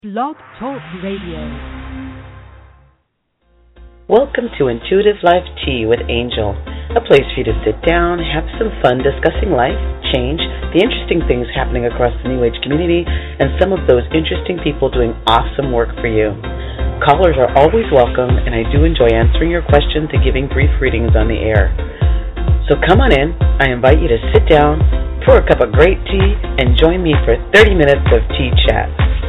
Blog Talk Radio. Welcome to Intuitive Life Tea with Angel, a place for you to sit down, have some fun discussing life, change, the interesting things happening across the New Age community, and some of those interesting people doing awesome work for you. Callers are always welcome, and I do enjoy answering your questions and giving brief readings on the air. So come on in. I invite you to sit down, pour a cup of great tea, and join me for 30 minutes of tea chat.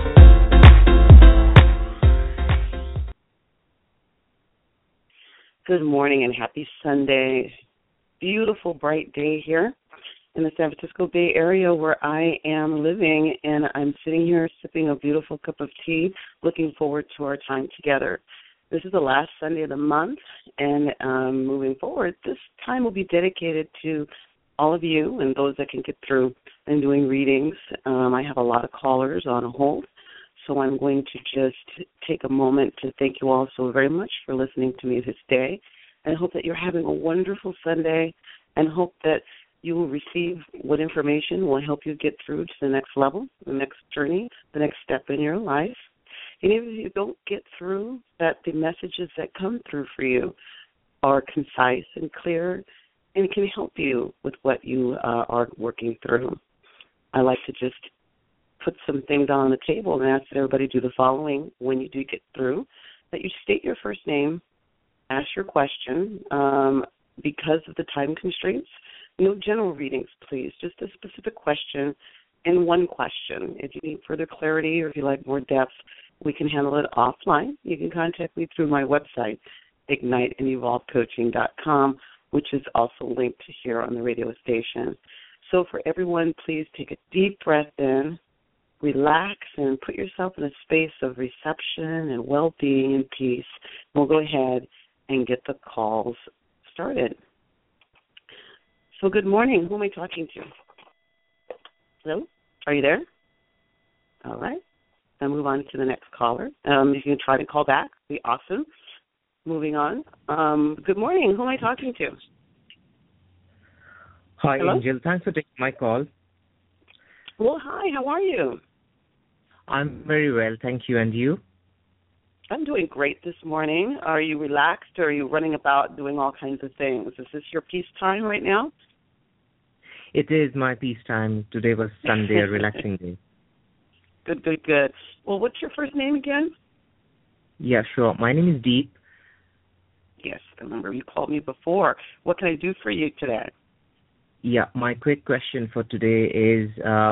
Good morning and happy Sunday. Beautiful, bright day here in the San Francisco Bay Area where I am living, and I'm sitting here sipping a beautiful cup of tea, looking forward to our time together. This is the last Sunday of the month, and moving forward, this time will be dedicated to all of you and those that can get through and doing readings. I have a lot of callers on hold. So I'm going to just take a moment to thank you all so very much for listening to me this day, and hope that you're having a wonderful Sunday, and hope that you will receive what information will help you get through to the next level, the next journey, the next step in your life. And even if you don't get through, that the messages that come through for you are concise and clear and can help you with what you are working through. I like to just put some things on the table and ask that everybody do the following when you do get through, that you state your first name, ask your question. Because of the time constraints, no general readings, please, just a specific question and one question. If you need further clarity or if you like more depth, we can handle it offline. You can contact me through my website, igniteandevolvecoaching.com, which is also linked here on the radio station. So for everyone, please take a deep breath in, relax, and put yourself in a space of reception and well-being and peace. We'll go ahead and get the calls started. So good morning. Who am I talking to? Hello? Are you there? All right. I'll move on to the next caller. If you can try to call back, it'd be awesome. Moving on. Good morning. Who am I talking to? Hi, Hello? Angel. Thanks for taking my call. Well, hi. How are you? I'm very well, thank you. And you? I'm doing great this morning. Are you relaxed, or are you running about doing all kinds of things? Is this your peace time right now? It is my peace time. Today was Sunday, a relaxing day. Good, good, good. Well, what's your first name again? Yeah, sure. My name is Deep. Yes, I remember you called me before. What can I do for you today? Yeah, my quick question for today is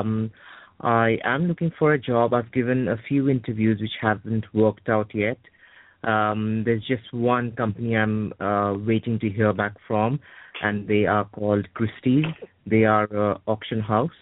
I am looking for a job. I've given a few interviews which haven't worked out yet. There's just one company I'm waiting to hear back from, and they are called Christie's. They are an auction house.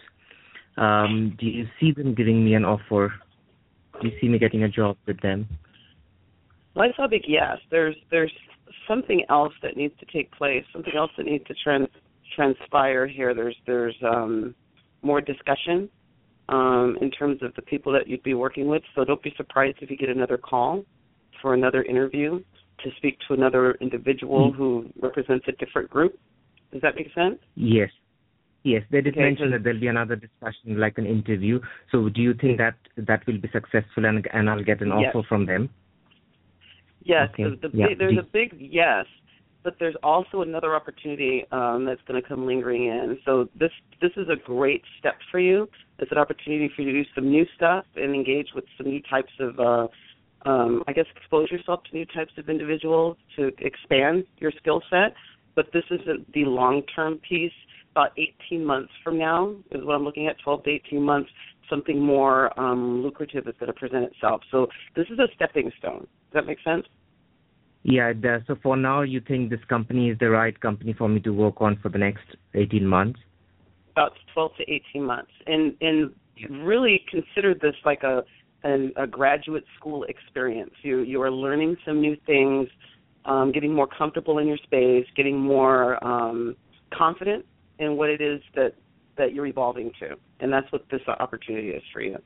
Do you see them giving me an offer? Do you see me getting a job with them? Well, I saw a big yes. There's something else that needs to take place, something else that needs to transpire here. There's more discussion in terms of the people that you'd be working with. So don't be surprised if you get another call for another interview to speak to another individual who represents a different group. Does that make sense? Yes. Yes, they did mention that there'll be another discussion, like an interview. So do you think that will be successful and I'll get an offer from them? Yes, Okay. There's a big yes, but there's also another opportunity that's going to come lingering in. So this is a great step for you. It's an opportunity for you to do some new stuff and engage with some new types of, expose yourself to new types of individuals to expand your skill set. But this isn't the long-term piece. About 18 months from now is what I'm looking at, 12 to 18 months, something more lucrative is going to present itself. So this is a stepping stone. Does that make sense? Yeah, it does. So for now, you think this company is the right company for me to work on for the next 18 months? About 12 to 18 months. And really consider this like a graduate school experience. You are learning some new things, getting more comfortable in your space, getting more confident in what it is that you're evolving to. And that's what this opportunity is for you.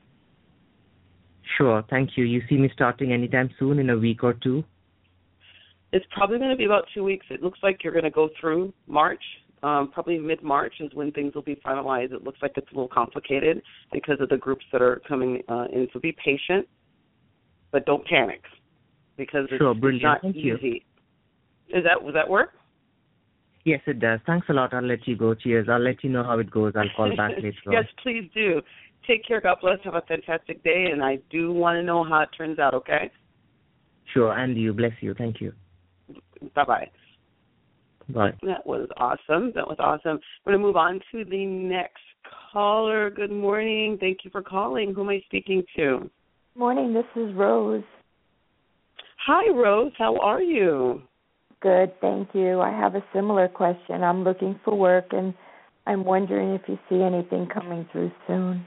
Sure, thank you. You see me starting anytime soon, in a week or two? It's probably going to be about 2 weeks. It looks like you're going to go through March. Probably mid-March is when things will be finalized. It looks like it's a little complicated because of the groups that are coming in. So be patient. but don't panic because Sure, it's brilliant. not Thank you. easy. Would that work? Yes, it does. Thanks a lot. I'll let you go. Cheers. I'll let you know how it goes. I'll call back later on. Yes, please do. Take care. God bless. Have a fantastic day, and I do want to know how it turns out, okay? Sure, and you. Bless you. Thank you. Bye-bye. Bye. That was awesome. We're going to move on to the next caller. Good morning. Thank you for calling. Who am I speaking to? Morning, this is Rose. Hi, Rose. How are you? Good, thank you. I have a similar question. I'm looking for work, and I'm wondering if you see anything coming through soon.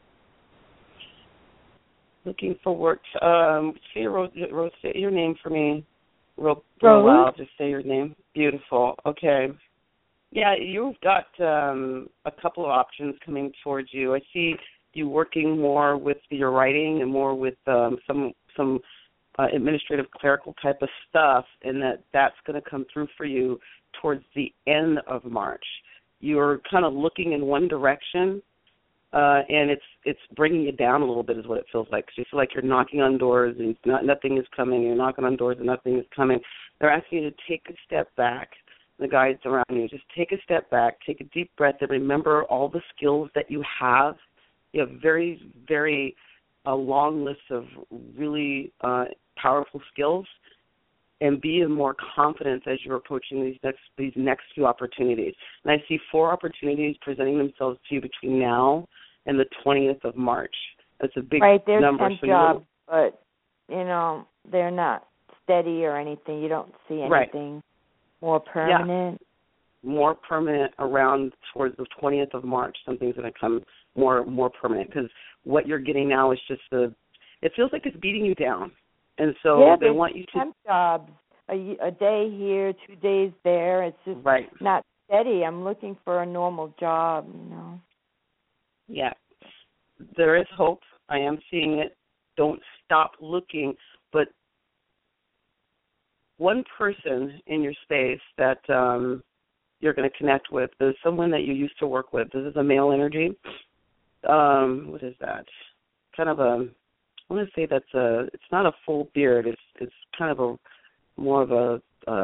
Looking for work. Say Rose, say your name for me. Real loud. Just say your name. Beautiful. Okay. Yeah, you've got a couple of options coming towards you. I see you working more with your writing and more with some administrative clerical type of stuff, and that's going to come through for you towards the end of March. You're kind of looking in one direction, and it's bringing you down a little bit is what it feels like. So you feel like you're knocking on doors and nothing is coming. You're knocking on doors and nothing is coming. They're asking you to take a step back. The guides around you, just take a step back, take a deep breath, and remember all the skills that you have. You have very, very a long list of really powerful skills, and be in more confidence as you're approaching these next few opportunities. And I see 4 opportunities presenting themselves to you between now and the 20th of March. That's a big number. Right, there's 10 jobs, but, they're not steady or anything. You don't see anything more permanent. Yeah. More permanent around towards the 20th of March. Something's going to come more permanent because what you're getting now is just it feels like it's beating you down. And so they want you to... temp jobs, a day here, 2 days there. It's just not steady. I'm looking for a normal job, Yeah. There is hope. I am seeing it. Don't stop looking. But one person in your space that you're going to connect with is someone that you used to work with. This is a male energy. What is that? Kind of I want to say it's not a full beard. It's kind of more of a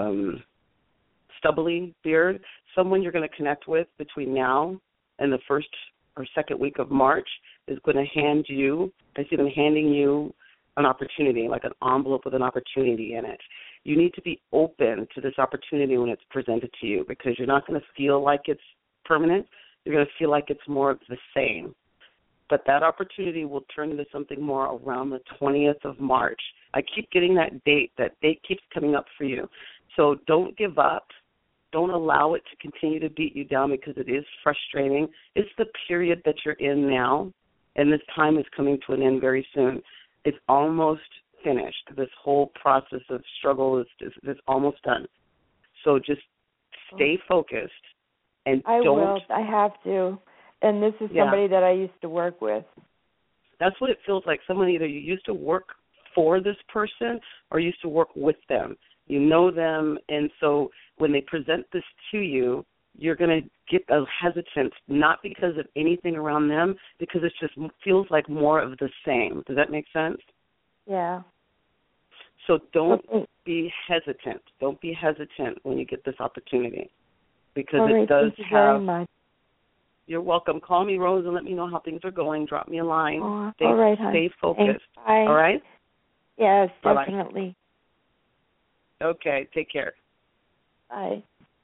stubbly beard. Someone you're going to connect with between now and the first or second week of March is going to hand you. I see them handing you an opportunity, like an envelope with an opportunity in it. You need to be open to this opportunity when it's presented to you because you're not going to feel like it's permanent. You're going to feel like it's more of the same. But that opportunity will turn into something more around the 20th of March. I keep getting that date. That date keeps coming up for you. So don't give up. Don't allow it to continue to beat you down because it is frustrating. It's the period that you're in now, and this time is coming to an end very soon. It's almost finished. This whole process of struggle is almost done. So just stay focused and don't. I have to. And this is somebody that I used to work with. That's what it feels like. Someone either you used to work for this person or used to work with them. You know them, and so when they present this to you, you're going to get a hesitant, not because of anything around them, because it just feels like more of the same. Does that make sense? Yeah. So don't be hesitant. Don't be hesitant when you get this opportunity because it does thank you have... very much. You're welcome. Call me, Rose, and let me know how things are going. Drop me a line. All right, Stay focused. Thanks. Bye. All right? Yes, Bye-bye. definitely. Okay, take care. Bye.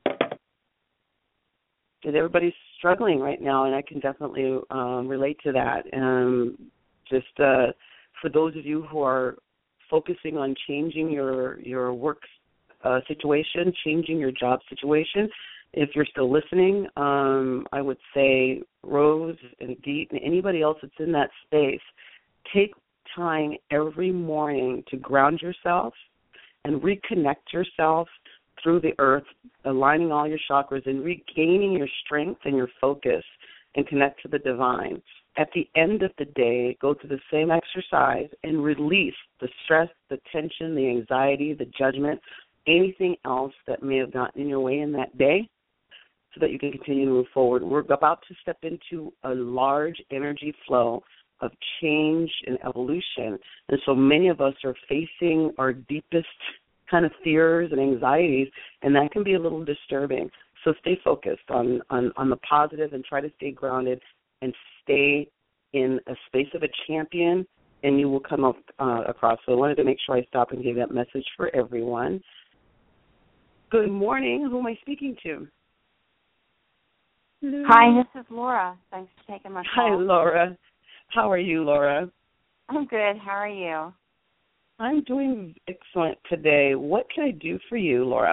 And everybody's struggling right now, and I can definitely relate to that. Just for those of you who are focusing on changing your work situation, changing your job situation, if you're still listening, I would say Rose and Deet and anybody else that's in that space, take time every morning to ground yourself and reconnect yourself through the earth, aligning all your chakras and regaining your strength and your focus and connect to the divine. At the end of the day, go through the same exercise and release the stress, the tension, the anxiety, the judgment, anything else that may have gotten in your way in that day, so that you can continue to move forward. We're about to step into a large energy flow of change and evolution. And so many of us are facing our deepest kind of fears and anxieties, and that can be a little disturbing. So stay focused on the positive and try to stay grounded and stay in a space of a champion, and you will come up across. So I wanted to make sure I stop and give that message for everyone. Good morning. Who am I speaking to? Hi, this is Laura. Thanks for taking my call. Hi, Laura. How are you, Laura? I'm good. How are you? I'm doing excellent today. What can I do for you, Laura?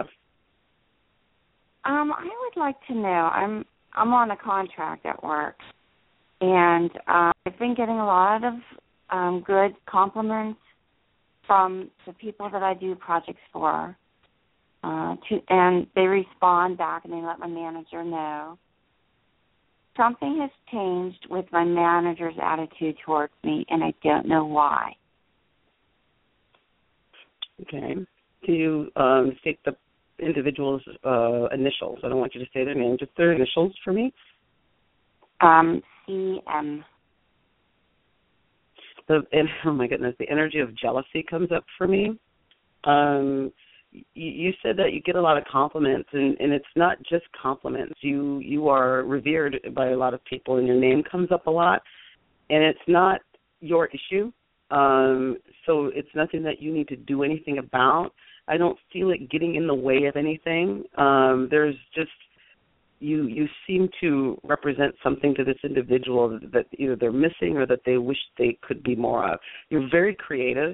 I would like to know. I'm on a contract at work, and I've been getting a lot of good compliments from the people that I do projects for, and they respond back and they let my manager know. Something has changed with my manager's attitude towards me, and I don't know why. Okay. Can you state the individual's initials? I don't want you to say their name, just their initials for me. CM. Oh, my goodness, the energy of jealousy comes up for me. You said that you get a lot of compliments, and it's not just compliments. You are revered by a lot of people, and your name comes up a lot, and it's not your issue. So it's nothing that you need to do anything about. I don't feel it getting in the way of anything. There's just you seem to represent something to this individual that either they're missing or that they wish they could be more of. You're very creative.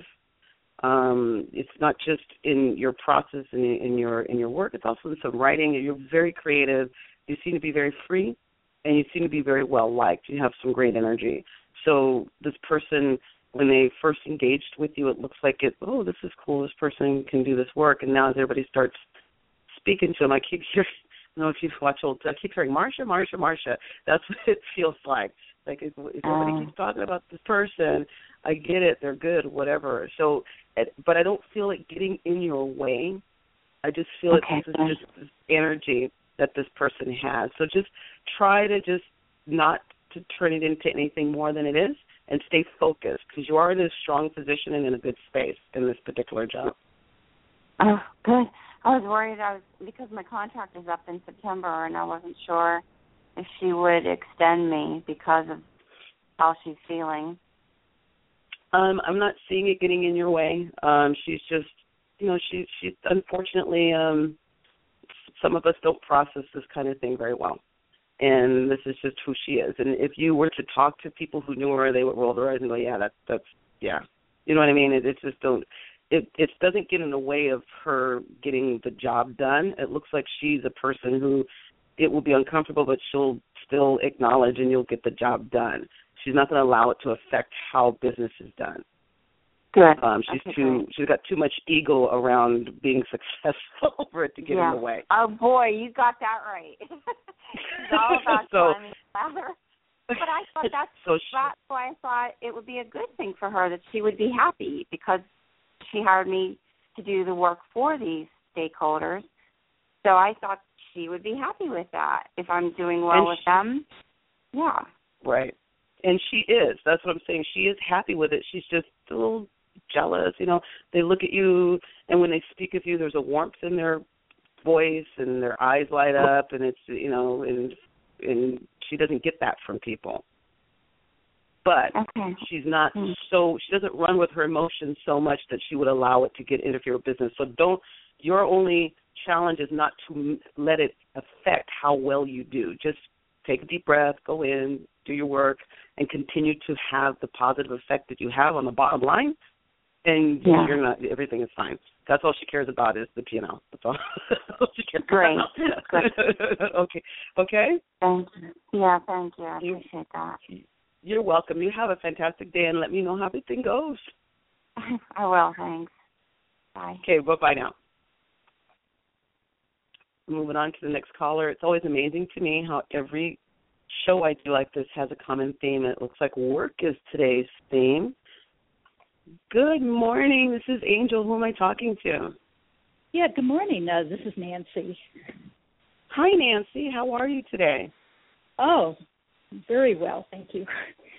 It's not just in your process and in your work. It's also in some writing. You're very creative. You seem to be very free, and you seem to be very well liked. You have some great energy. So this person, when they first engaged with you, it looks like this is cool. This person can do this work. And now as everybody starts speaking to them, I keep hearing, I don't know if you've watched old, I keep hearing Marsha. That's what it feels like. Like if everybody keeps talking about this person, I get it, they're good, whatever. So, but I don't feel it getting in your way. I just feel this is just this energy that this person has. So just try to just not to turn it into anything more than it is, and stay focused, because you are in a strong position and in a good space in this particular job. Oh, good. I was worried because my contract is up in September, and I wasn't sure if she would extend me because of how she's feeling. I'm not seeing it getting in your way. She's just, she's unfortunately, some of us don't process this kind of thing very well. And this is just who she is. And if you were to talk to people who knew her, they would roll their eyes and go, that's. You know what I mean? It just don't. It doesn't get in the way of her getting the job done. It looks like she's a person who it will be uncomfortable, but she'll still acknowledge and you'll get the job done. She's not going to allow it to affect how business is done. Good. She's got too much ego around being successful for it to get in the way. Oh boy, you got that right. She's all about climbing the ladder. But I thought that's why I thought it would be a good thing for her, that she would be happy, because she hired me to do the work for these stakeholders. So I thought she would be happy with that if I'm doing well with them. Yeah. Right. And she is. That's what I'm saying. She is happy with it. She's just a little jealous. They look at you, and when they speak of you, there's a warmth in their voice, and their eyes light up, and it's, and she doesn't get that from people. But she's not she doesn't run with her emotions so much that she would allow it to interfere with business. So your only challenge is not to let it affect how well you do. Just take a deep breath, go in, do your work, and continue to have the positive effect that you have on the bottom line, and everything is fine. That's all she cares about is the P&L. That's all she cares about. Great. Okay? Thank you. Yeah, thank you. I appreciate that. You're welcome. You have a fantastic day, and let me know how everything goes. I will, thanks. Bye. Okay, bye-bye now. Moving on to the next caller. It's always amazing to me how every show I do like this has a common theme. It looks like work is today's theme. Good morning. This is Angel. Who am I talking to? Yeah, good morning. This is Nancy. Hi, Nancy. How are you today? Oh, very well, thank you.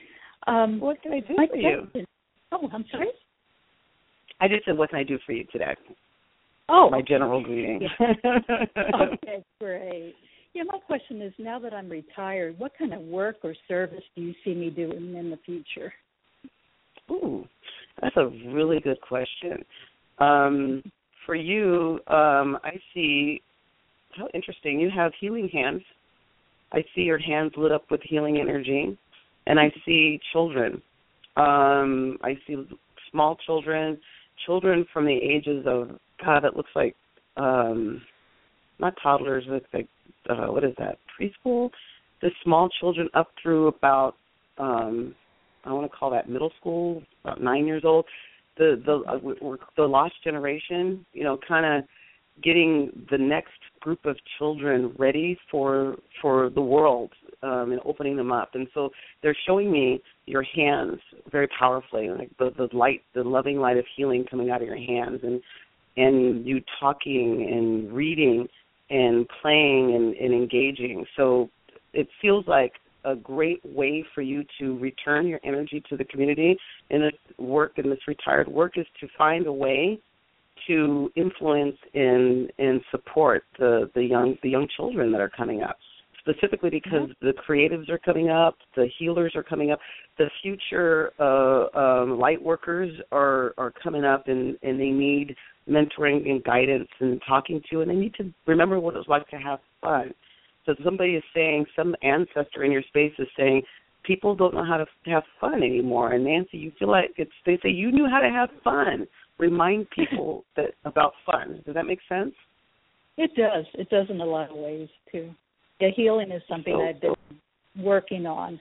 What can I do my for you? question, oh, I'm sorry? I just said, what can I do for you today? Oh, my general greeting. Okay, great. Yeah, my question is, now that I'm retired, what kind of work or service do you see me doing in the future? Ooh, that's a really good question. For you, I see, how interesting, you have healing hands. I see your hands lit up with healing energy, and I see children. I see small children from the ages of, God, it looks like, not toddlers, it's like, what is that, preschool? The small children up through about, I want to call that middle school, about 9 years old. The lost generation, kind of getting the next group of children ready for the world, and opening them up. And so they're showing me your hands very powerfully, like the light, the loving light of healing coming out of your hands, and you talking and reading and playing and engaging. So it feels like a great way for you to return your energy to the community. And this retired work is to find a way to influence and support the young children that are coming up, specifically because the creatives are coming up, the healers are coming up, the future light workers are coming up, and they need mentoring and guidance and talking to, and they need to remember what it was like to have fun. So somebody is saying, some ancestor in your space is saying, people don't know how to have fun anymore. And Nancy, you feel like they say you knew how to have fun. Remind people about fun. Does that make sense? It does. It does in a lot of ways, too. Yeah, healing is something I've been working on.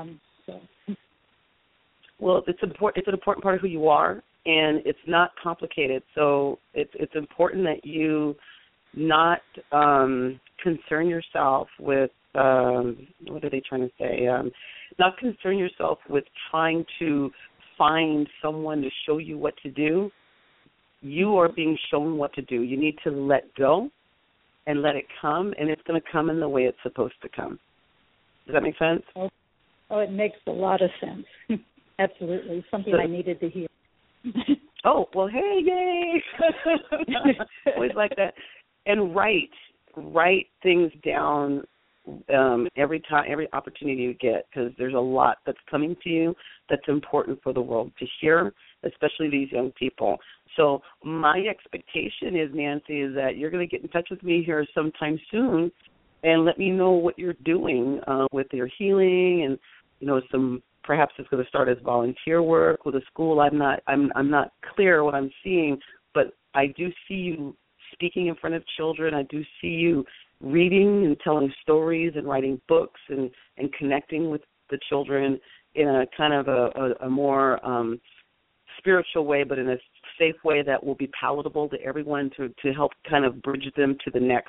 Well, it's important. It's an important part of who you are, and it's not complicated. So it's important that you not concern yourself with what are they trying to say? Not concern yourself with trying to find someone to show you what to do. You are being shown what to do. You need to let go and let it come, and it's going to come in the way it's supposed to come. Does that make sense? Oh, it makes a lot of sense. Absolutely. Something I needed to hear. Oh, well, hey, yay. Always like that. And write things down every opportunity you get, because there's a lot that's coming to you that's important for the world to hear, especially these young people. So my expectation is, Nancy, is that you're going to get in touch with me here sometime soon and let me know what you're doing with your healing, and some, perhaps it's going to start as volunteer work with a school. I'm not clear what I'm seeing, but I do see you speaking in front of children. I do see you reading and telling stories and writing books and connecting with the children in a kind of a more spiritual way, but in a safe way that will be palatable to everyone, to help kind of bridge them to the next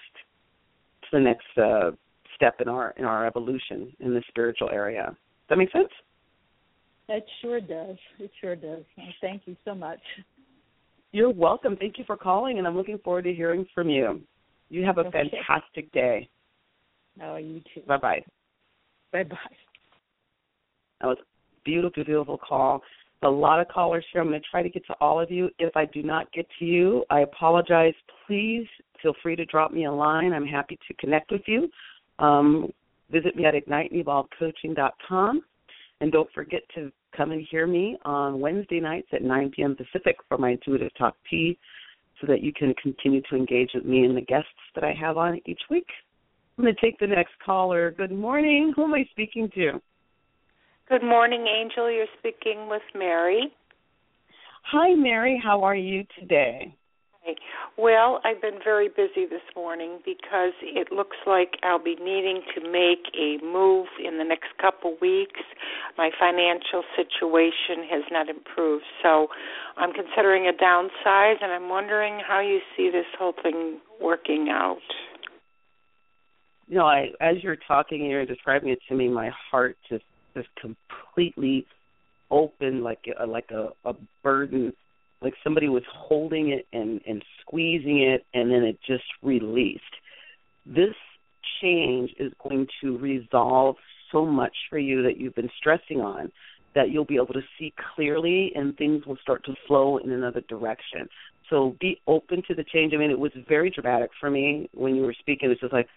step in our evolution in the spiritual area. Does that make sense? It sure does. It sure does. Well, thank you so much. You're welcome. Thank you for calling, and I'm looking forward to hearing from you. You have a fantastic day. Oh, you too. Bye-bye. Bye-bye. That was a beautiful, beautiful call. A lot of callers here. I'm going to try to get to all of you. If I do not get to you, I apologize. Please feel free to drop me a line. I'm happy to connect with you. Visit me at igniteandevolvecoaching.com. And don't forget to come and hear me on Wednesday nights at 9 p.m. Pacific for my Intuitive Talk Tea, so that you can continue to engage with me and the guests that I have on each week. I'm going to take the next caller. Good morning. Who am I speaking to? Good morning, Angel. You're speaking with Mary. Hi, Mary. How are you today? Hi. Well, I've been very busy this morning because it looks like I'll be needing to make a move in the next couple weeks. My financial situation has not improved, so I'm considering a downsize, and I'm wondering how you see this whole thing working out. As you're talking and you're describing it to me, my heart just completely opened like a burden, like somebody was holding it and squeezing it, and then it just released. This change is going to resolve so much for you that you've been stressing on. that you'll be able to see clearly and things will start to flow in another direction. So be open to the change. I mean, it was very dramatic for me when you were speaking. It's just like,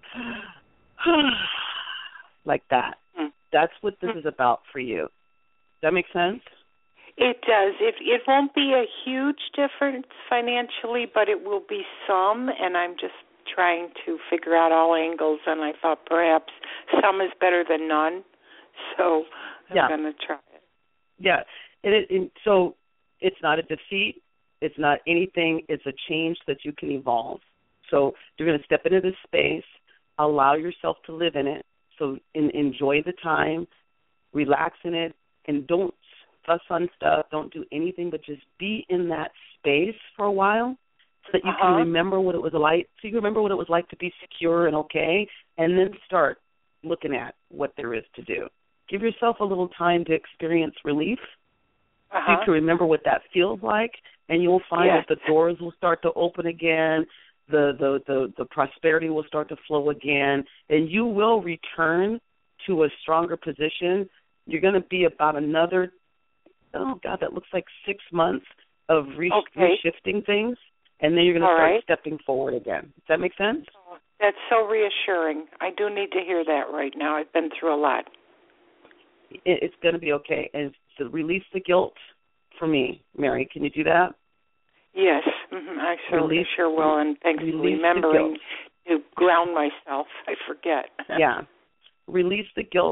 like that. That's what this is about for you. Does that make sense? It does. It won't be a huge difference financially, but it will be some, and I'm just trying to figure out all angles, and I thought perhaps some is better than none, so I'm going to try it. Yeah. So it's not a defeat. It's not anything. It's a change that you can evolve. So you're going to step into this space, allow yourself to live in it, so enjoy the time, relax in it, and don't fuss on stuff. Don't do anything but just be in that space for a while so that you can remember what it was like. So you remember what it was like to be secure and okay, and then start looking at what there is to do. Give yourself a little time to experience relief. So you can remember what that feels like, and you'll find that the doors will start to open again. The prosperity will start to flow again, and you will return to a stronger position. You're going to be about another, that looks like 6 months of reshifting things, and then you're going to start stepping forward again. Does that make sense? Oh, that's so reassuring. I do need to hear that right now. I've been through a lot. It's going to be okay. And to release the guilt for me, Mary, can you do that? Yes, I sure will, and thanks for remembering to ground myself. I forget. Yeah. Release the guilt.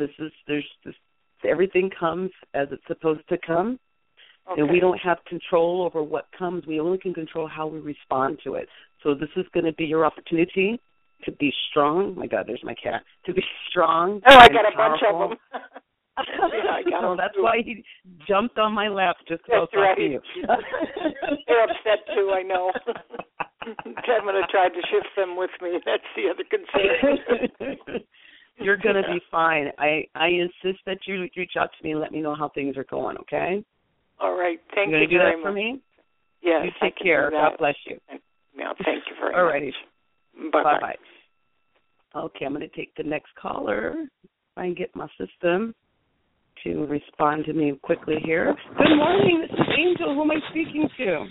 Everything comes as it's supposed to come, and we don't have control over what comes. We only can control how we respond to it. So this is going to be your opportunity to be strong. Oh my God, there's my cat. To be strong. Oh, I got a bunch of them. So that's why he jumped on my lap just to talk to you. They're upset too, I know. I'm going to try to shift them with me. That's the other concern. You're going to be fine. I insist that you reach out to me and let me know how things are going, okay? All right. Thank you very much. You're going to do that for me? Yes. You take care. God bless you. No, thank you very Alrighty. much. Bye-bye. Okay, I'm going to take the next caller. If I can get my system to respond to me quickly here. Good morning. This is Angel. Who am I speaking to?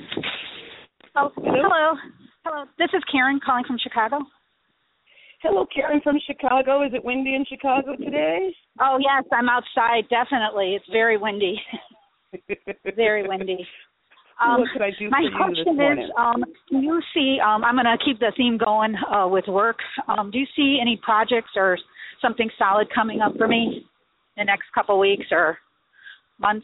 Oh, hello. This is Karen calling from Chicago. Hello, Karen from Chicago. Is it windy in Chicago today? Oh, yes, I'm outside, definitely. It's very windy. Very windy. What could I do for you this morning? My question is, do you see, I'm going to keep the theme going with work. Do you see any projects or something solid coming up for me the next couple weeks or months?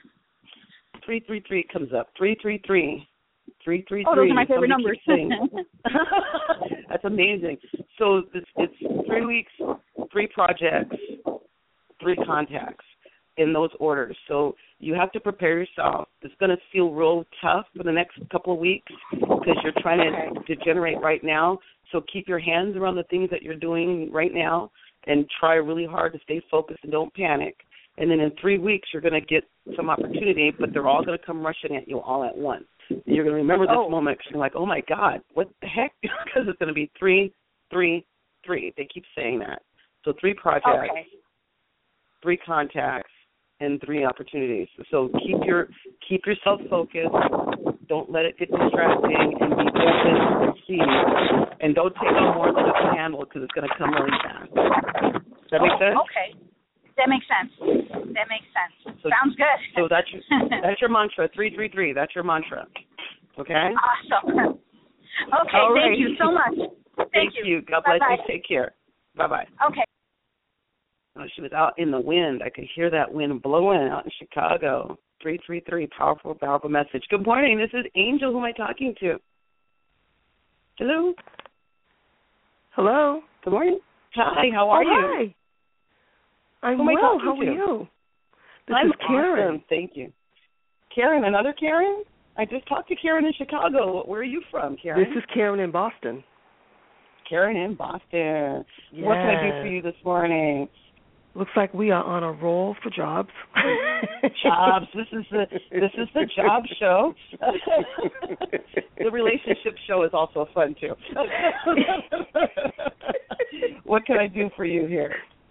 333 comes up. 333. 333. Oh, those are my favorite numbers. That's amazing. So it's 3 weeks, 3 projects, 3 contacts in those orders. So you have to prepare yourself. It's going to feel real tough for the next couple of weeks because you're trying to generate right now. So keep your hands around the things that you're doing right now and try really hard to stay focused and don't panic. And then in 3 weeks, you're going to get some opportunity, but they're all going to come rushing at you all at once. You're going to remember this moment because you're like, oh, my God, what the heck? Because it's going to be 3, 3, 3. They keep saying that. So 3 projects, 3 contacts, and 3 opportunities. So keep yourself focused. Don't let it get distracting, and be open to see. And don't take on more than you can handle because it's going to come really fast. Does that make sense? Okay. That makes sense. So, sounds good. So that's your mantra, 333. That's your mantra. Okay? Awesome. Okay, thank you so much. Thank you. God bless you. Take care. Bye-bye. Okay. Oh, she was out in the wind. I could hear that wind blowing out in Chicago. 333, powerful, powerful message. Good morning. This is Angel. Who am I talking to? Hello? Hello. Good morning. Hi, how are you? Hi. I'm well. How are you? This is Karen. Awesome. Thank you. Karen, another Karen? I just talked to Karen in Chicago. Where are you from, Karen? This is Karen in Boston. Karen in Boston. Yes. What can I do for you this morning? Looks like we are on a roll for jobs. Jobs. This is the job show. The relationship show is also fun too. What can I do for you here?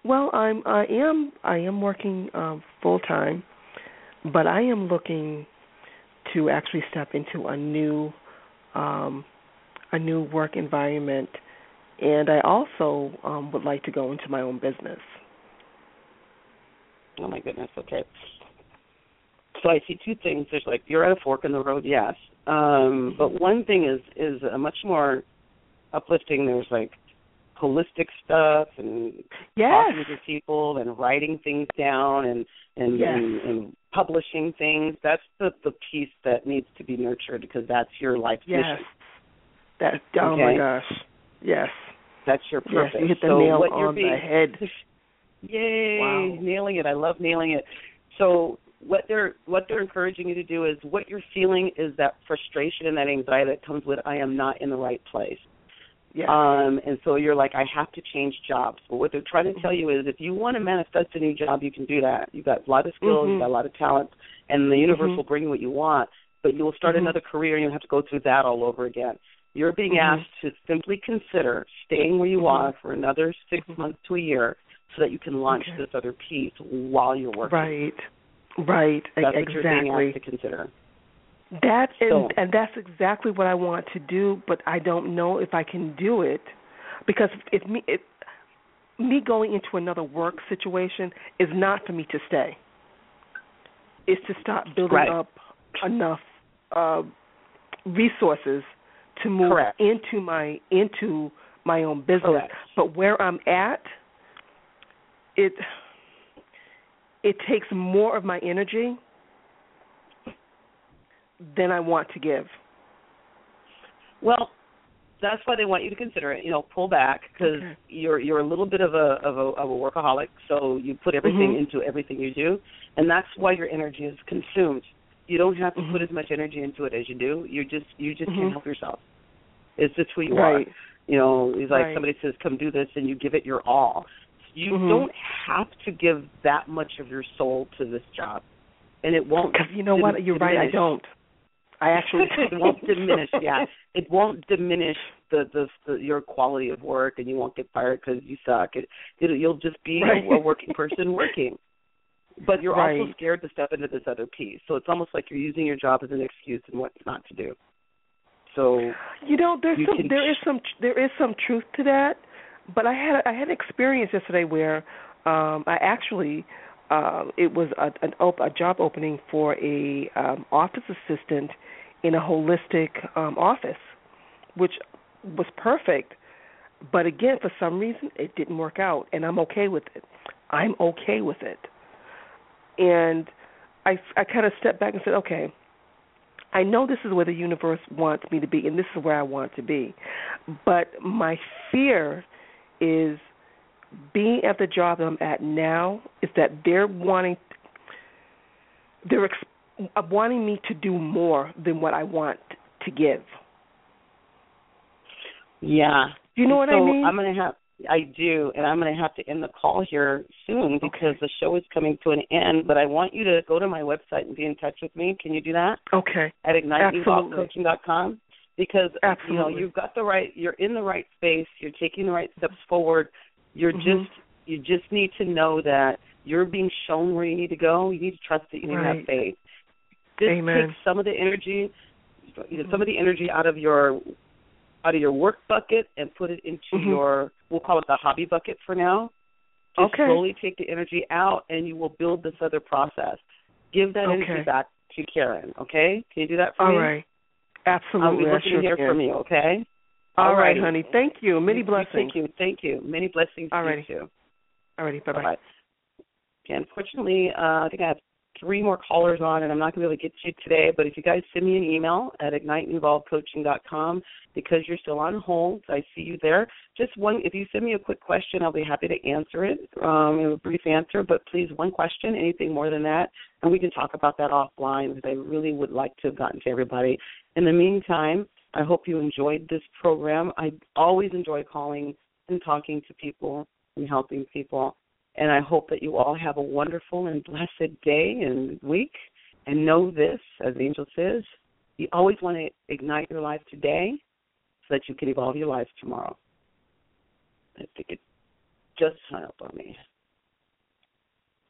Well, I am working full time, but I am looking to actually step into a new work environment, and I also would like to go into my own business. Oh my goodness. Okay. So I see two things. There's like you're at a fork in the road, yes. But one thing is a much more uplifting. There's like holistic stuff and talking to people and writing things down and publishing things. That's the piece that needs to be nurtured because that's your life's mission. Oh my gosh. Yes. That's your purpose. Yes, you hit the nail on the head. Yay! Wow. Nailing it. I love nailing it. So what they're encouraging you to do is what you're feeling is that frustration and that anxiety that comes with I am not in the right place. Yes. And so you're like, I have to change jobs. But what they're trying to tell you is if you want to manifest a new job, you can do that. You've got a lot of skills, you've got a lot of talent, and the universe will bring you what you want. But you will start another career and you'll have to go through that all over again. You're being asked to simply consider staying where you are for another 6 months to a year so that you can launch this other piece while you're working. Right. That's exactly. what you're being asked to consider. And that's exactly what I want to do, but I don't know if I can do it because me going into another work situation is not for me to stay. It's to start building up enough resources to move into my own business. Correct. But where I'm at, it takes more of my energy than I want to give. Well, that's why they want you to consider it. Pull back because you're a little bit of a workaholic. So you put everything into everything you do, and that's why your energy is consumed. You don't have to put as much energy into it as you do. You just can't help yourself. It's just who you are. It's like somebody says, "Come do this," and you give it your all. You don't have to give that much of your soul to this job, and it won't. Because you know what, you're right. I don't. I actually it won't diminish. Yeah, it won't diminish your quality of work, and you won't get fired because you suck. You'll just be a working person working. But you're also scared to step into this other piece. So it's almost like you're using your job as an excuse and what not to do. So there is some truth to that. But I had an experience yesterday where I actually it was a job opening for a office assistant in a holistic office, which was perfect. But again, for some reason, it didn't work out, and I'm okay with it. And I kind of stepped back and said, okay, I know this is where the universe wants me to be, and this is where I want to be. But my fear is being at the job that I'm at now is that they're wanting me to do more than what I want to give. Yeah. Do you know what I mean? I do, and I'm going to have to end the call here soon because the show is coming to an end, but I want you to go to my website and be in touch with me. Can you do that? Okay. At igniteyoucoaching.com because you've got you're in the right space, you're taking the right steps forward. You just need to know that you're being shown where you need to go. You need to trust it. You need to have faith. Just take some of the energy, out of your work bucket and put it into we'll call it the hobby bucket for now. Just slowly take the energy out, and you will build this other process. Give that energy back to Karen, okay? Can you do that for me? All right. Absolutely. I'll be looking to hear from you, okay? All right, honey. Thank you. Many blessings. Thank you. Many blessings to you, too. All righty. Bye-bye. Unfortunately, I think I have 3 more callers on, and I'm not going to be able to get to you today, but if you guys send me an email at igniteinvolvedcoaching.com, because you're still on hold, I see you there. If you send me a quick question, I'll be happy to answer it, a brief answer, but please, one question, anything more than that, and we can talk about that offline, because I really would like to have gotten to everybody. In the meantime, I hope you enjoyed this program. I always enjoy calling and talking to people and helping people. And I hope that you all have a wonderful and blessed day and week. And know this, as Angel says, you always want to ignite your life today so that you can evolve your life tomorrow. I think it just hung up on me.